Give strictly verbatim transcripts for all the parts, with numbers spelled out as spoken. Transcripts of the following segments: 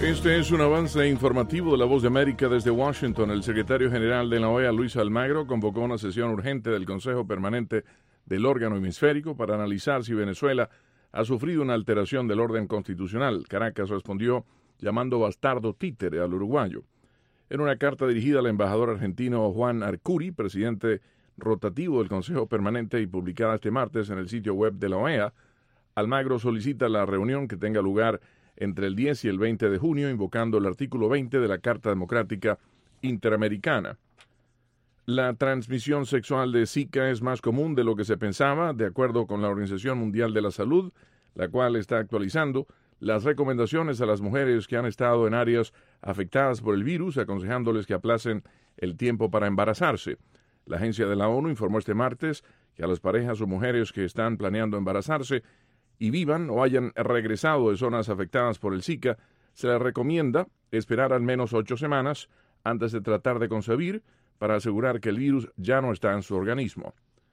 Este es un avance informativo de La Voz de América desde Washington. El secretario general de la O E A, Luis Almagro, convocó una sesión urgente del Consejo Permanente del Órgano Hemisférico para analizar si Venezuela ha sufrido una alteración del orden constitucional. Caracas respondió llamando bastardo títere al uruguayo. En una carta dirigida al embajador argentino Juan Arcuri, presidente rotativo del Consejo Permanente y publicada este martes en el sitio web de la O E A, Almagro solicita la reunión que tenga lugar entre el diez y el veinte de junio, invocando el artículo veinte de la Carta Democrática Interamericana. La transmisión sexual de Zika es más común de lo que se pensaba, de acuerdo con la Organización Mundial de la Salud, la cual está actualizando las recomendaciones a las mujeres que han estado en áreas afectadas por el virus, aconsejándoles que aplacen el tiempo para embarazarse. La agencia de la ONU informó este martes que a las parejas o mujeres que están planeando embarazarse y vivan o hayan regresado de zonas afectadas por el Zika, se les recomienda esperar al menos ocho semanas antes de tratar de concebir para asegurar que el virus ya no está en su organismo.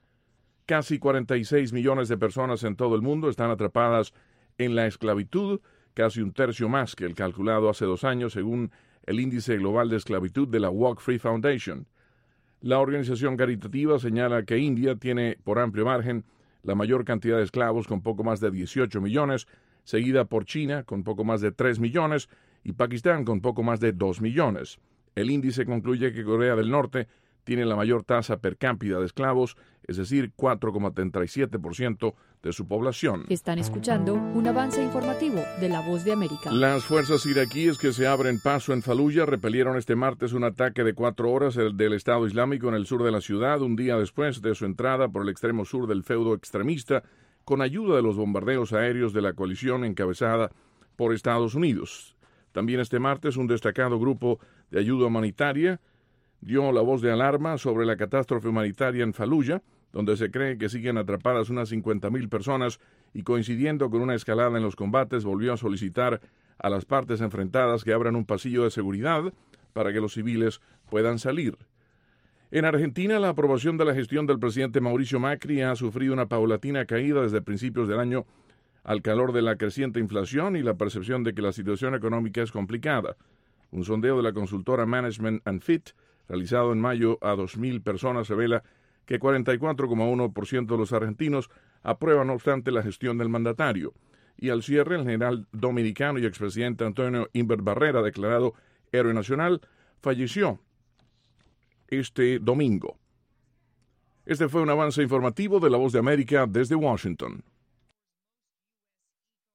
Casi cuarenta y seis millones de personas en todo el mundo están atrapadas en la esclavitud, casi un tercio más que el calculado hace dos años, según el Índice Global de Esclavitud de la Walk Free Foundation. La organización caritativa señala que India tiene, por amplio margen, la mayor cantidad de esclavos con poco más de dieciocho millones, seguida por China con poco más de tres millones y Pakistán con poco más de dos millones. El índice concluye que Corea del Norte tiene la mayor tasa per cápita de esclavos, es decir, cuatro coma treinta y siete por ciento de su población. Están escuchando un avance informativo de La Voz de América. Las fuerzas iraquíes que se abren paso en Faluya repelieron este martes un ataque de cuatro horas del Estado Islámico en el sur de la ciudad, un día después de su entrada por el extremo sur del feudo extremista, con ayuda de los bombardeos aéreos de la coalición encabezada por Estados Unidos. También este martes un destacado grupo de ayuda humanitaria dio la voz de alarma sobre la catástrofe humanitaria en Faluya, donde se cree que siguen atrapadas unas cincuenta mil personas y coincidiendo con una escalada en los combates volvió a solicitar a las partes enfrentadas que abran un pasillo de seguridad para que los civiles puedan salir. En Argentina, la aprobación de la gestión del presidente Mauricio Macri ha sufrido una paulatina caída desde principios del año al calor de la creciente inflación y la percepción de que la situación económica es complicada. Un sondeo de la consultora Management and Fit, realizado en mayo a dos mil personas, revela que cuarenta y cuatro coma uno por ciento de los argentinos aprueban, no obstante, la gestión del mandatario. Y al cierre, el general dominicano y expresidente Antonio Imbert Barrera, declarado héroe nacional, falleció este domingo. Este fue un avance informativo de La Voz de América desde Washington.